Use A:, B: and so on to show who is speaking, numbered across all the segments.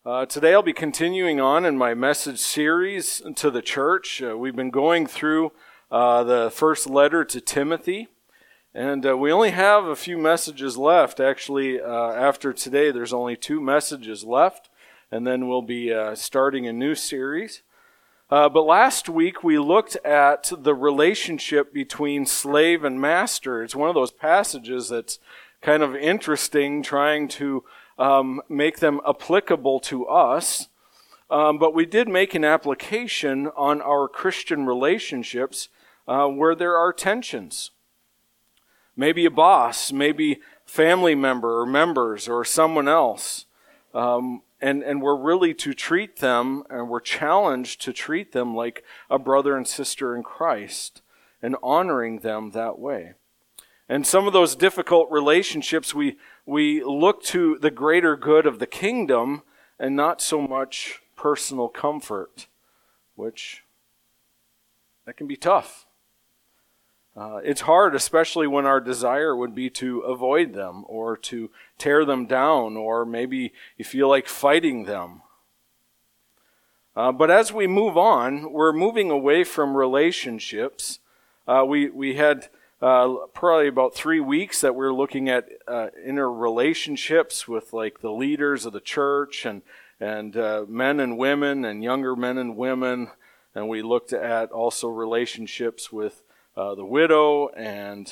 A: Today I'll be continuing on in my message series to the church. We've been going through the first letter to Timothy, and we only have a few messages left. Actually, after today, there's only 2 messages left, and then we'll be starting a new series. But last week we looked at the relationship between slave and master. It's one of those passages that's kind of interesting, trying to make them applicable to us. But we did make an application on our Christian relationships where there are tensions. Maybe a boss, maybe family member or members or someone else. And we're really to treat them, and we're challenged to treat them like a brother and sister in Christ and honoring them that way. And some of those difficult relationships, we look to the greater good of the kingdom and not so much personal comfort, which that can be tough. It's hard, especially when our desire would be to avoid them or to tear them down, or maybe you feel like fighting them. But as we move on, we're moving away from relationships. We had probably about 3 weeks that we're looking at inner relationships with like the leaders of the church and men and women and younger men and women. And we looked at also relationships with the widow, and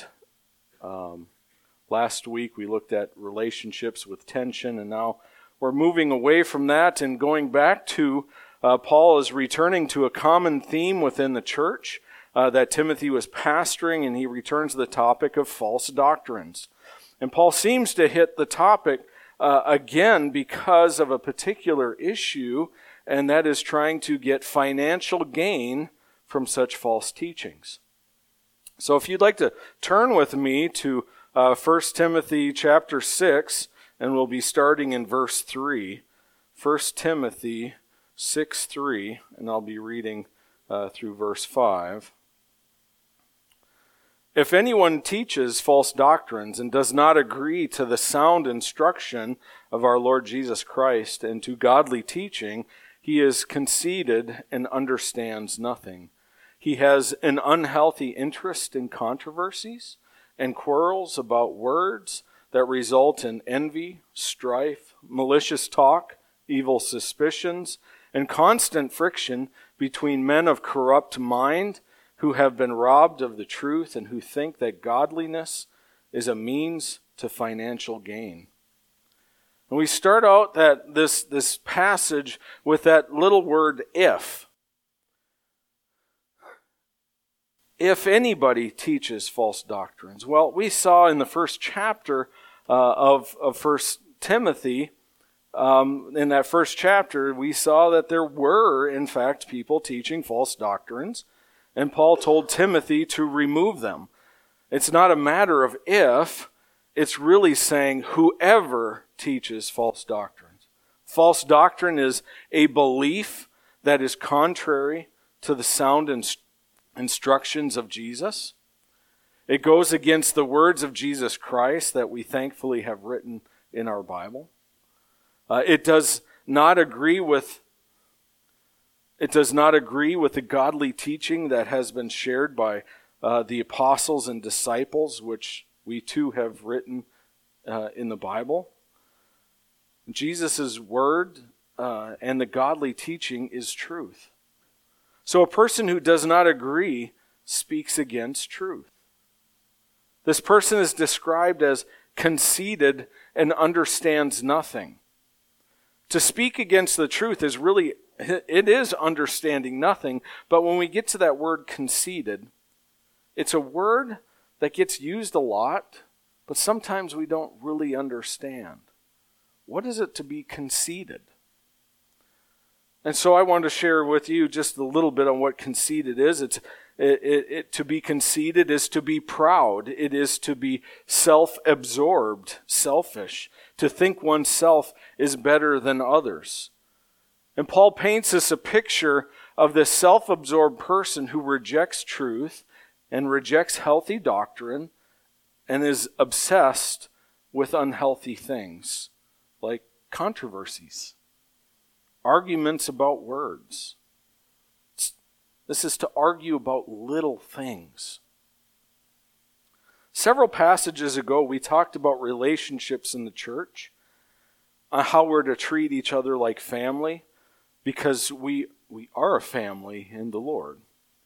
A: last week we looked at relationships with tension, and now we're moving away from that and going back to Paul is returning to a common theme within the church that Timothy was pastoring, and he returns to the topic of false doctrines. And Paul seems to hit the topic again because of a particular issue, and that is trying to get financial gain from such false teachings. So if you'd like to turn with me to 1 Timothy chapter 6, and we'll be starting in verse 3. 1 Timothy 6:3, and I'll be reading through verse 5. If anyone teaches false doctrines and does not agree to the sound instruction of our Lord Jesus Christ and to godly teaching, he is conceited and understands nothing. He has an unhealthy interest in controversies and quarrels about words that result in envy, strife, malicious talk, evil suspicions, and constant friction between men of corrupt mind who have been robbed of the truth and who think that godliness is a means to financial gain. And we start out this passage with that little word if. If anybody teaches false doctrines. Well, we saw in the first chapter of 1 Timothy, in that first chapter, we saw that there were, in fact, people teaching false doctrines, and Paul told Timothy to remove them. It's not a matter of if, it's really saying whoever teaches false doctrines. False doctrine is a belief that is contrary to the sound instructions of Jesus. It goes against the words of Jesus Christ that we thankfully have written in our Bible. It does not agree with the godly teaching that has been shared by the apostles and disciples, which we too have written in the Bible. Jesus' word and the godly teaching is truth. So a person who does not agree speaks against truth. This person is described as conceited and understands nothing. To speak against the truth is really, it is understanding nothing, but when we get to that word conceited, it's a word that gets used a lot, but sometimes we don't really understand. What is it to be conceited? And so I want to share with you just a little bit on what conceited is. To be conceited is to be proud. It is to be self-absorbed, selfish, to think oneself is better than others. And Paul paints us a picture of this self-absorbed person who rejects truth and rejects healthy doctrine and is obsessed with unhealthy things like controversies. arguments about words. This is to argue about little things. Several passages ago, we talked about relationships in the church, on how we're to treat each other like family, because we are a family in the Lord.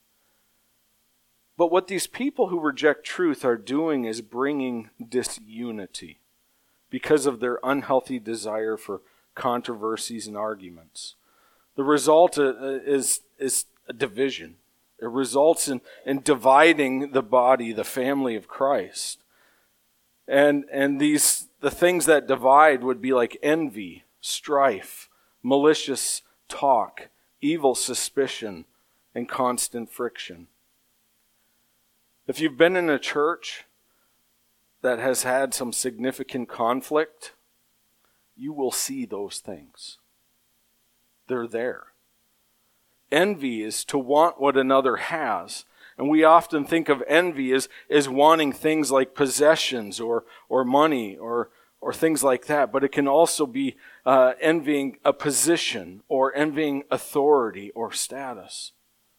A: But what these people who reject truth are doing is bringing disunity because of their unhealthy desire for controversies and arguments. The result is a division. It results in dividing the body, the family of Christ. And the things that divide would be like envy, strife, malicious talk, evil suspicion, and constant friction. If you've been in a church that has had some significant conflict, you will see those things. They're there. Envy is to want what another has. And we often think of envy as wanting things like possessions or money or things like that. But it can also be envying a position or envying authority or status.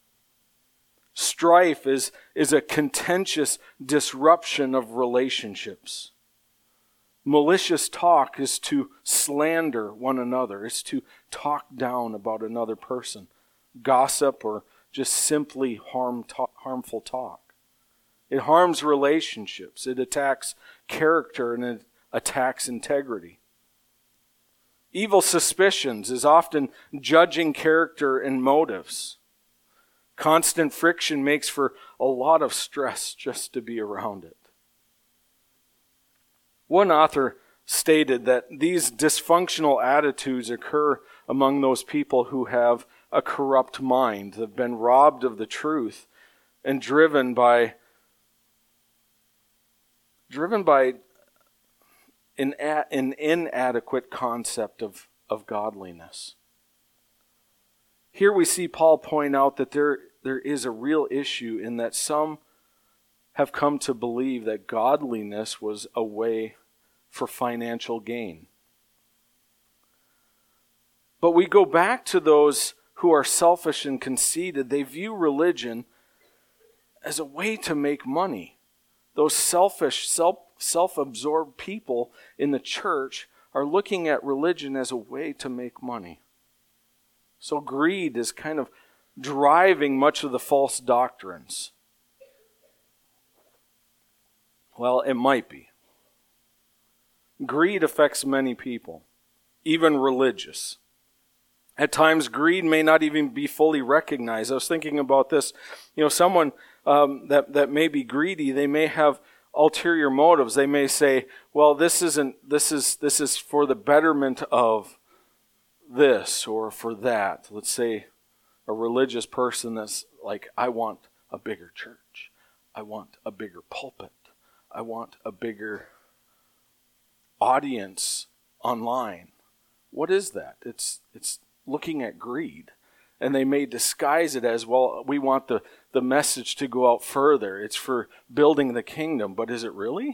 A: Strife is a contentious disruption of relationships. Malicious talk is to slander one another. It's to talk down about another person. Gossip or just simply harmful talk. It harms relationships. It attacks character and it attacks integrity. Evil suspicions is often judging character and motives. Constant friction makes for a lot of stress just to be around it. One author stated that these dysfunctional attitudes occur among those people who have a corrupt mind, have been robbed of the truth, and driven by an inadequate concept of godliness. Here we see Paul point out that there is a real issue in that some have come to believe that godliness was a way for financial gain. But we go back to those who are selfish and conceited. They view religion as a way to make money. Those selfish, self-absorbed people in the church are looking at religion as a way to make money. So greed is kind of driving much of the false doctrines. Well, it might be. Greed affects many people, even religious. At times, greed may not even be fully recognized. I was thinking about this. Someone that may be greedy, they may have ulterior motives. They may say, well, this is for the betterment of this or for that. Let's say a religious person that's like, I want a bigger church. I want a bigger pulpit. I want a bigger audience online. What is that? It's looking at greed. And they may disguise it as, well, we want the message to go out further. It's for building the kingdom. But is it really?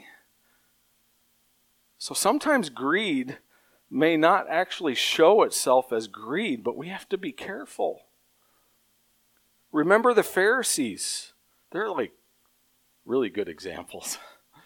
A: So sometimes greed may not actually show itself as greed, but we have to be careful. Remember the Pharisees. They're like really good examples.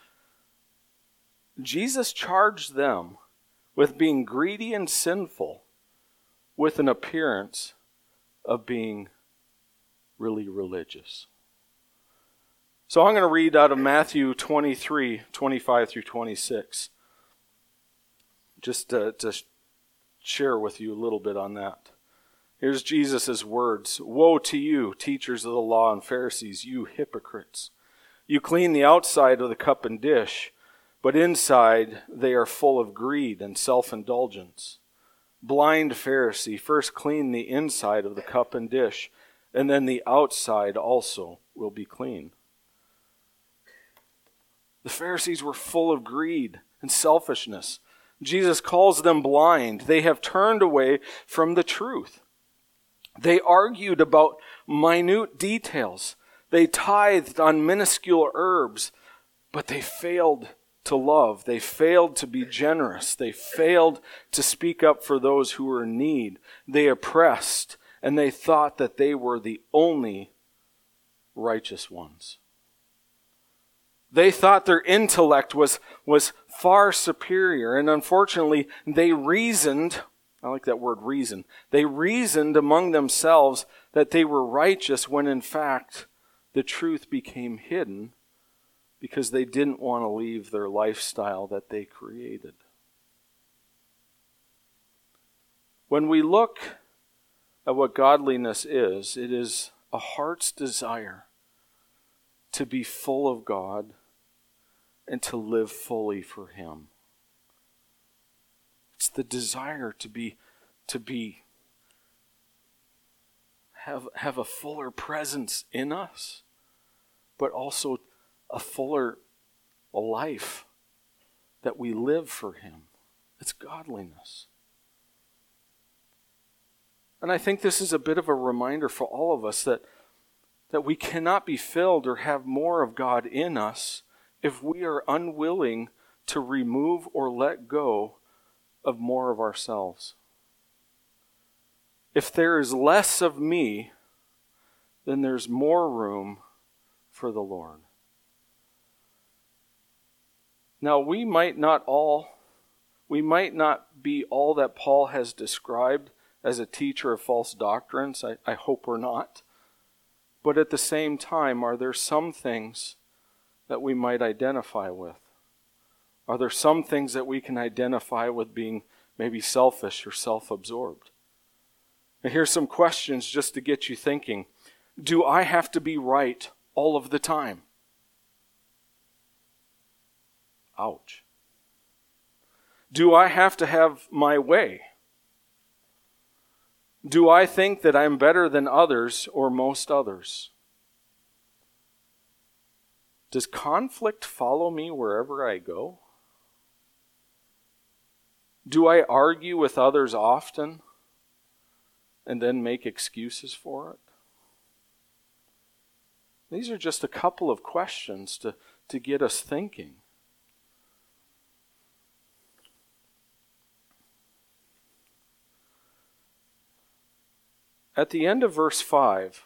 A: Jesus charged them with being greedy and sinful with an appearance of being really religious. So I'm going to read out of Matthew 23, 25 through 26. Just to share with you a little bit on that. Here's Jesus' words. Woe to you, teachers of the law and Pharisees, you hypocrites! You clean the outside of the cup and dish, but inside they are full of greed and self-indulgence. Blind Pharisee, first clean the inside of the cup and dish, and then the outside also will be clean. The Pharisees were full of greed and selfishness. Jesus calls them blind. They have turned away from the truth. They argued about minute details. They tithed on minuscule herbs, but they failed to love. They failed to be generous. They failed to speak up for those who were in need. They oppressed, and they thought that they were the only righteous ones. They thought their intellect was far superior, and unfortunately, they reasoned, I like that word reason, they reasoned among themselves that they were righteous when in fact the truth became hidden because they didn't want to leave their lifestyle that they created. When we look at what godliness is, it is a heart's desire to be full of God and to live fully for Him. It's the desire have a fuller presence in us, but also a fuller life that we live for Him. It's godliness. And I think this is a bit of a reminder for all of us that we cannot be filled or have more of God in us if we are unwilling to remove or let go of more of ourselves. If there is less of me, then there's more room for the Lord. Now, we might not be all that Paul has described as a teacher of false doctrines. I hope we're not. But at the same time, are there some things that we might identify with? Are there some things that we can identify with being maybe selfish or self-absorbed? And here's some questions just to get you thinking. Do I have to be right all of the time? Ouch. Do I have to have my way? Do I think that I'm better than others or most others? Does conflict follow me wherever I go? Do I argue with others often and then make excuses for it? These are just a couple of questions to get us thinking. At the end of verse 5,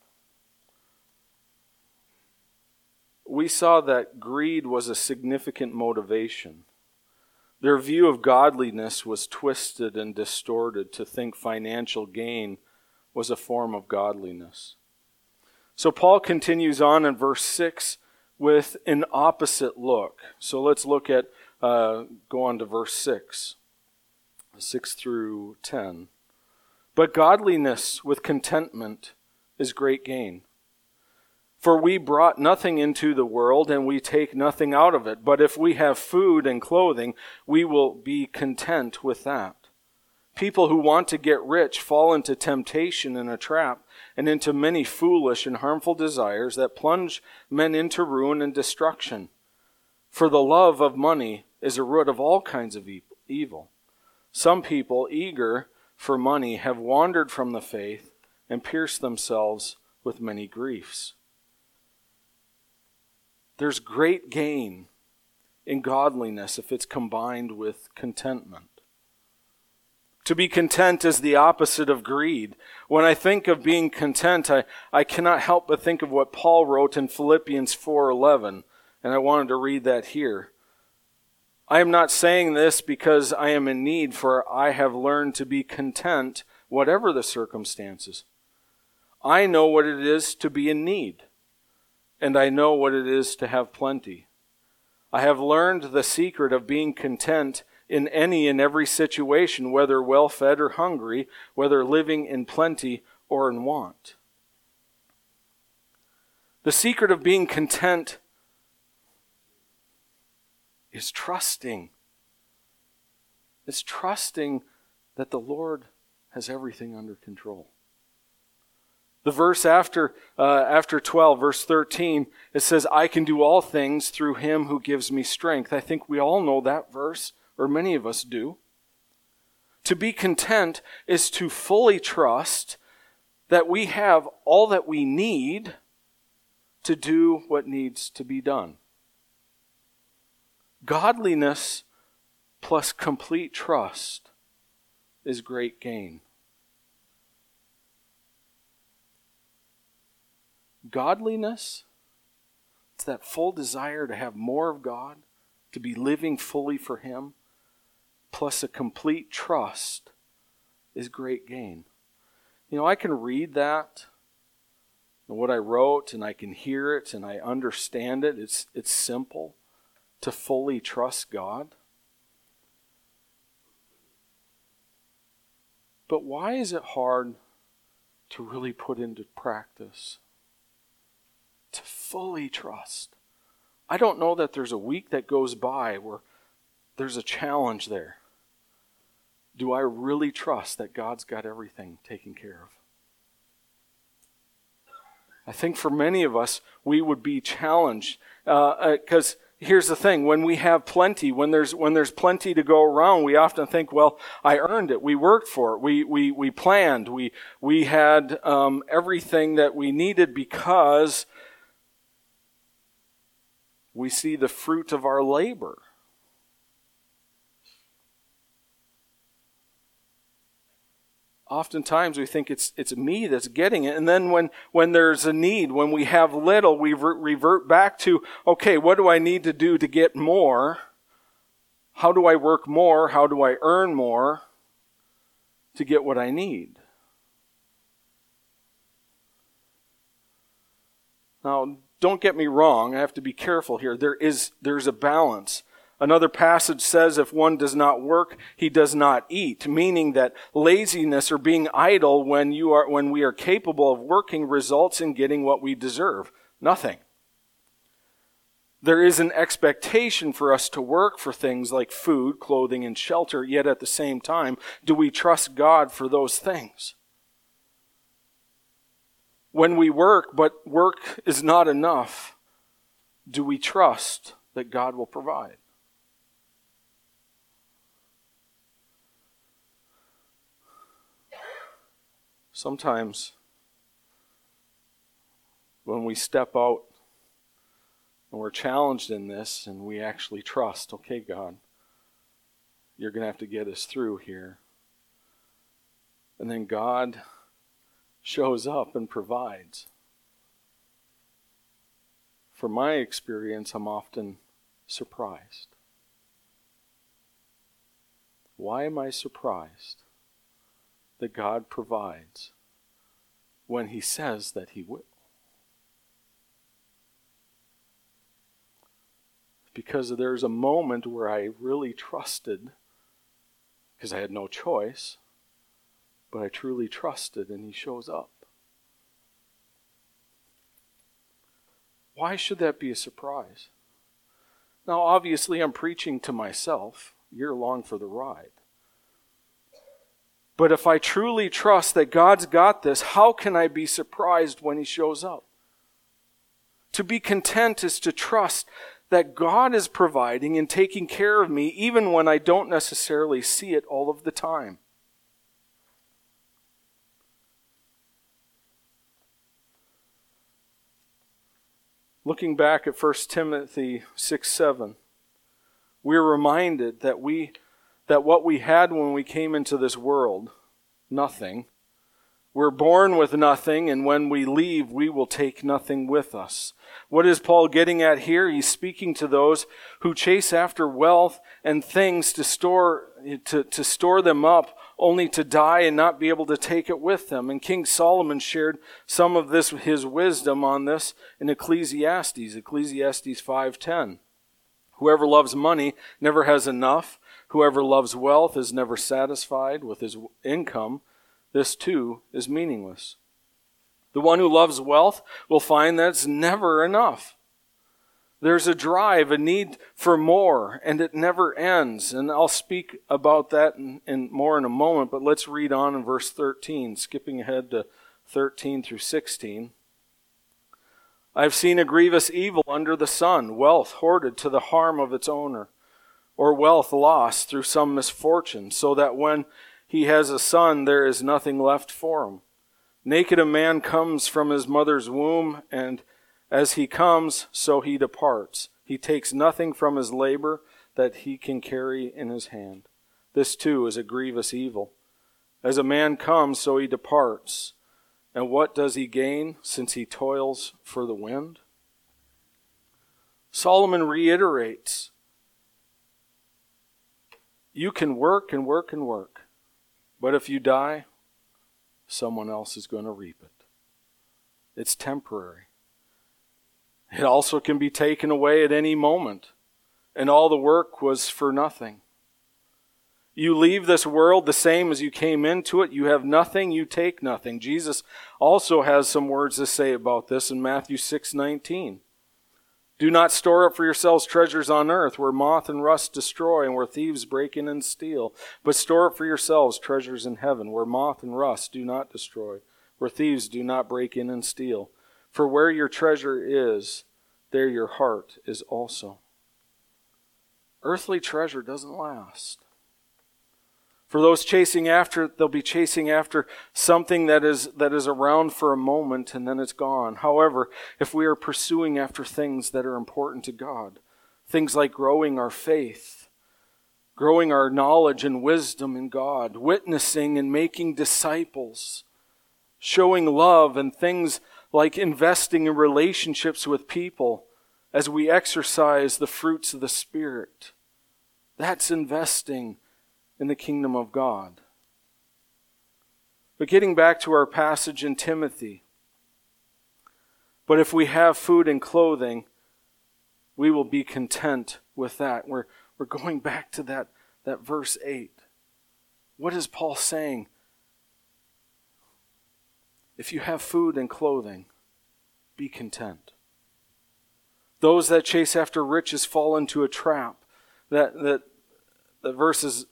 A: we saw that greed was a significant motivation. Their view of godliness was twisted and distorted to think financial gain was a form of godliness. So Paul continues on in verse 6 with an opposite look. So let's look at, go on to verse 6 through 10. But godliness with contentment is great gain. For we brought nothing into the world, and we take nothing out of it. But if we have food and clothing, we will be content with that. People who want to get rich fall into temptation and a trap, and into many foolish and harmful desires that plunge men into ruin and destruction. For the love of money is a root of all kinds of evil. Some people, eager for money, have wandered from the faith and pierced themselves with many griefs. There's great gain in godliness if it's combined with contentment. To be content is the opposite of greed. When I think of being content, I cannot help but think of what Paul wrote in Philippians 4:11, and I wanted to read that here. I am not saying this because I am in need, for I have learned to be content whatever the circumstances. I know what it is to be in need, and I know what it is to have plenty. I have learned the secret of being content in any and every situation, whether well-fed or hungry, whether living in plenty or in want. The secret of being content is trusting. It's trusting that the Lord has everything under control. The verse after 12, verse 13, it says, I can do all things through Him who gives me strength. I think we all know that verse, or many of us do. To be content is to fully trust that we have all that we need to do what needs to be done. Godliness plus complete trust is great gain. Godliness, it's that full desire to have more of God, to be living fully for Him, plus a complete trust is great gain. I can read that, what I wrote, and I can hear it, and I understand it. It's simple to fully trust God. But why is it hard to really put into practice? To fully trust. I don't know that there's a week that goes by where there's a challenge there. Do I really trust that God's got everything taken care of? I think for many of us, we would be challenged. Because here's the thing, when we have plenty, when there's plenty to go around, we often think, well, I earned it. We worked for it. We planned. We had everything that we needed because we see the fruit of our labor. Oftentimes we think it's me that's getting it. And then when there's a need, when we have little, we revert back to, okay, what do I need to do to get more? How do I work more? How do I earn more to get what I need? Now, don't get me wrong. I have to be careful here. There's a balance. Another passage says if one does not work, he does not eat, meaning that laziness or being idle when we are capable of working results in getting what we deserve. Nothing. There is an expectation for us to work for things like food, clothing, and shelter, yet at the same time, do we trust God for those things? When we work, but work is not enough, do we trust that God will provide? Sometimes when we step out and we're challenged in this and we actually trust, okay, God, you're going to have to get us through here. And then God shows up and provides. From my experience, I'm often surprised. Why am I surprised that God provides when He says that He will? Because there's a moment where I really trusted, because I had no choice, but I truly trusted and He shows up. Why should that be a surprise? Now, obviously, I'm preaching to myself. You're along for the ride. But if I truly trust that God's got this, how can I be surprised when He shows up? To be content is to trust that God is providing and taking care of me even when I don't necessarily see it all of the time. Looking back at 1 Timothy 6:7, we're reminded that what we had when we came into this world, nothing. We're born with nothing, and when we leave, we will take nothing with us. What is Paul getting at here? He's speaking to those who chase after wealth and things to store them up, only to die and not be able to take it with them. And King Solomon shared some of his wisdom on this in Ecclesiastes 5:10. Whoever loves money never has enough. Whoever loves wealth is never satisfied with his income. This too is meaningless. The one who loves wealth will find that it's never enough. There's a drive, a need for more, and it never ends. And I'll speak about that in more in a moment, but let's read on in verse 13, skipping ahead to 13 through 16. I've seen a grievous evil under the sun, wealth hoarded to the harm of its owner, or wealth lost through some misfortune, so that when he has a son, there is nothing left for him. Naked a man comes from his mother's womb, and as he comes, so he departs. He takes nothing from his labor. that he can carry in his hand. This too is a grievous evil. As a man comes, so he departs. And what does he gain since he toils for the wind? Solomon reiterates, you can work and work and work, but if you die, someone else is going to reap it. It's temporary. It also can be taken away at any moment, and all the work was for nothing. You leave this world the same as you came into it. You have nothing, you take nothing. Jesus also has some words to say about this in Matthew 6:19. Do not store up for yourselves treasures on earth where moth and rust destroy and where thieves break in and steal. But store up for yourselves treasures in heaven where moth and rust do not destroy, where thieves do not break in and steal. For where your treasure is, there your heart is also. Earthly treasure doesn't last. For those chasing after it, they'll be chasing after something that is around for a moment and then it's gone. However, if we are pursuing after things that are important to God, things like growing our faith, growing our knowledge and wisdom in God, witnessing and making disciples, showing love, and things like investing in relationships with people as we exercise the fruits of the Spirit, that's investing in the kingdom of God. But getting back to our passage in Timothy, but if we have food and clothing, we will be content with that. We're going back to that verse 8. What is Paul saying? If you have food and clothing, be content. Those that chase after riches fall into a trap. The verses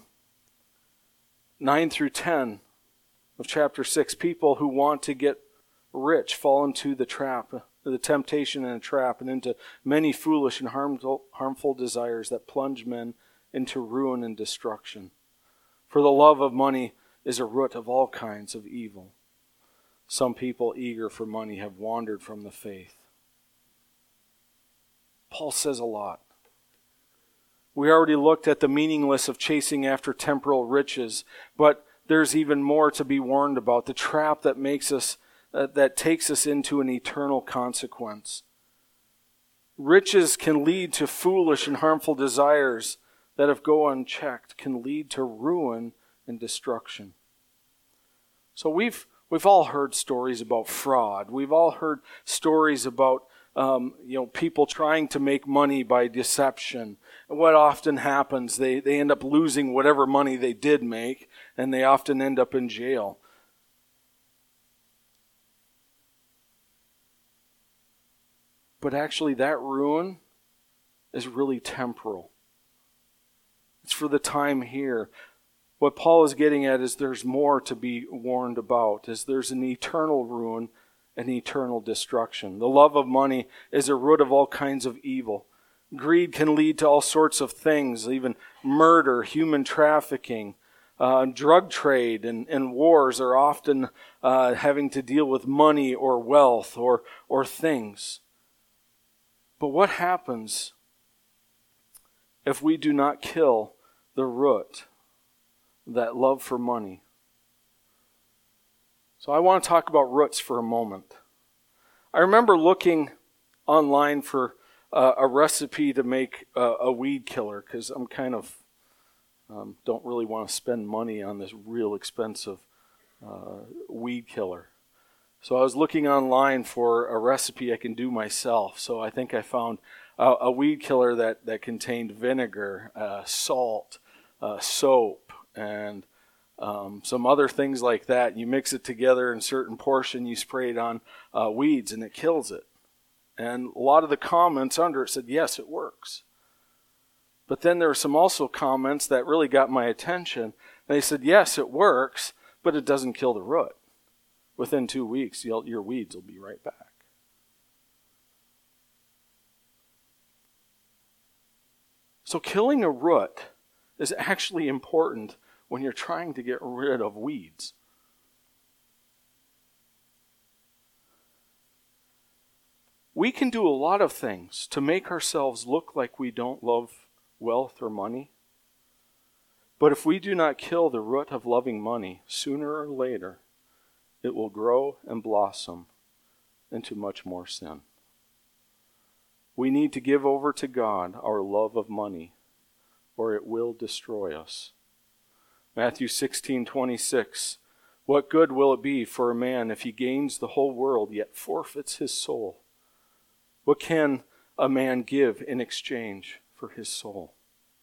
A: 9 through 10 of chapter 6, people who want to get rich fall into the trap, the temptation and a trap, and into many foolish and harmful desires that plunge men into ruin and destruction. For the love of money is a root of all kinds of evil. Some people eager for money have wandered from the faith. Paul says a lot. We already looked at the meaningless of chasing after temporal riches, but there's even more to be warned about. The trap that that takes us into an eternal consequence. Riches can lead to foolish and harmful desires that, if go unchecked, can lead to ruin and destruction. So we've all heard stories about fraud. We've all heard stories about people trying to make money by deception. And what often happens, they end up losing whatever money they did make, and they often end up in jail. But actually, that ruin is really temporal. It's for the time here. What Paul is getting at is there's more to be warned about, is there's an eternal ruin and eternal destruction. The love of money is a root of all kinds of evil. Greed can lead to all sorts of things, even murder, human trafficking, drug trade, and wars are often having to deal with money or wealth or things. But what happens if we do not kill the root, that love for money? So I want to talk about roots for a moment. I remember looking online for a recipe to make a weed killer, because I'm kind of don't really want to spend money on this real expensive weed killer. So I was looking online for a recipe I can do myself. So I think I found a weed killer that contained vinegar, salt, soap, and some other things like that. You mix it together in a certain portion, you spray it on weeds, and it kills it. And a lot of the comments under it said, yes, it works. But then there were some also comments that really got my attention. They said, yes, it works, but it doesn't kill the root. Within 2 weeks, your weeds will be right back. So killing a root is actually important when you're trying to get rid of weeds. We can do a lot of things to make ourselves look like we don't love wealth, or money? But if we do not kill the root of loving money, sooner or later, it will grow and blossom into much more sin. We need to give over to God our love of money, or it will destroy us. Matthew 16:26. What good will it be for a man if he gains the whole world yet forfeits his soul? What can a man give in exchange for his soul?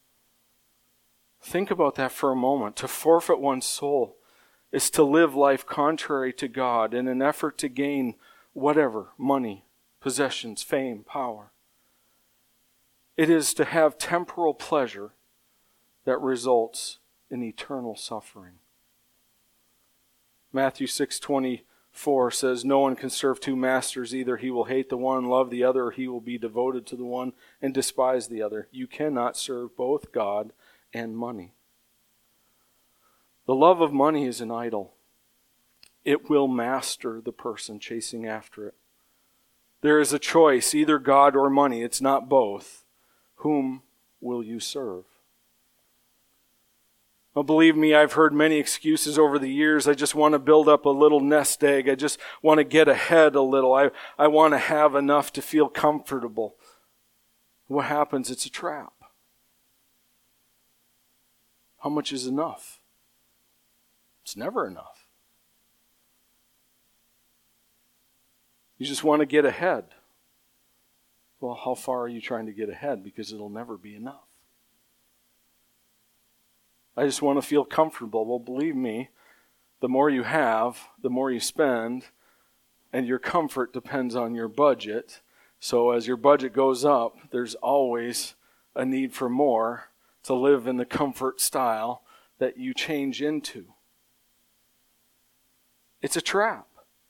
A: Think about that for a moment. To forfeit one's soul is to live life contrary to God in an effort to gain whatever, money, possessions, fame, power. It is to have temporal pleasure that results in eternal suffering. Matthew 6:24 says, no one can serve two masters. Either he will hate the one and love the other, or he will be devoted to the one and despise the other. You cannot serve both God and money. The love of money is an idol. It will master the person chasing after it. There is a choice, either God or money. It's not both. Whom will you serve? Well, believe me, I've heard many excuses over the years. I just want to build up a little nest egg. I just want to get ahead a little. I want to have enough to feel comfortable. What happens? It's a trap. How much is enough? It's never enough. You just want to get ahead. Well, how far are you trying to get ahead? Because it'll never be enough. I just want to feel comfortable. Well, believe me, the more you have, the more you spend, and your comfort depends on your budget. So as your budget goes up, there's always a need for more to live in the comfort style that you change into. It's a trap.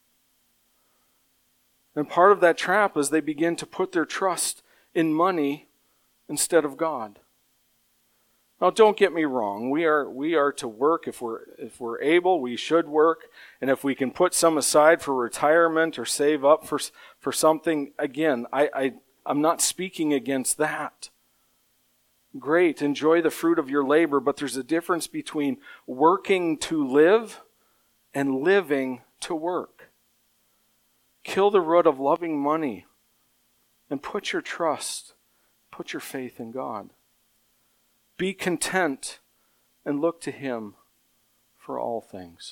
A: And part of that trap is they begin to put their trust in money instead of God. Now, don't get me wrong. We are to work if we're able. We should work, and if we can put some aside for retirement or save up for something, again, I'm not speaking against that. Great, enjoy the fruit of your labor, but there's a difference between working to live and living to work. Kill the root of loving money and put your trust, put your faith in God. Be content and look to Him for all things.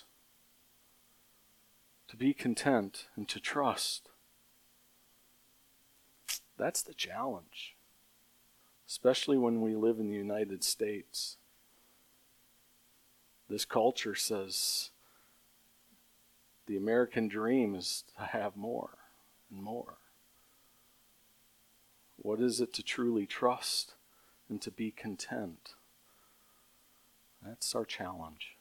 A: To be content and to trust. That's the challenge. Especially when we live in the United States. This culture says the American dream is to have more and more. What is it to truly trust and to be content? That's our challenge.